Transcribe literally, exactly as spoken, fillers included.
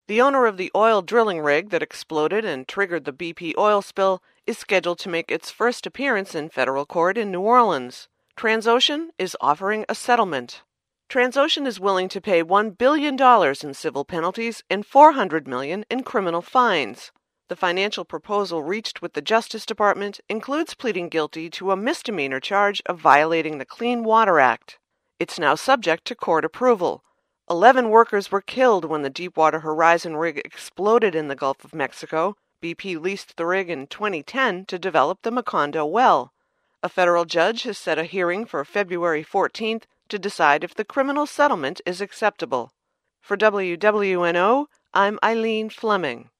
The owner of the oil drilling rig that exploded and triggered the B P oil spill is scheduled to make its first appearance in federal court in New Orleans. Transocean is offering a settlement. Transocean is willing to pay one billion dollars in civil penalties and four hundred million dollars in criminal fines. The financial proposal reached with the Justice Department includes pleading guilty to a misdemeanor charge of violating the Clean Water Act. It's now subject to court approval. Eleven workers were killed when the Deepwater Horizon rig exploded in the Gulf of Mexico. B P leased the rig in twenty ten to develop the Macondo well. A federal judge has set a hearing for February fourteenth to decide if the criminal settlement is acceptable. For W W N O, I'm Eileen Fleming.